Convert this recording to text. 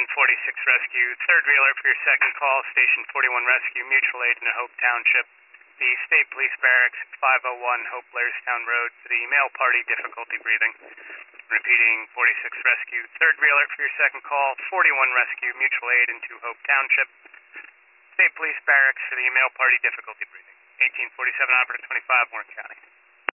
1846 Rescue, third wheeler for your second call, Station 41 Rescue, mutual aid in Hope Township. The State Police Barracks, 501 Hope Blairstown Road, for the male party, difficulty breathing. Repeating, 46 Rescue, third wheeler for your second call, 41 Rescue, mutual aid into Hope Township. State Police Barracks for the male party, difficulty breathing. 1847 Operative 25, Warren County.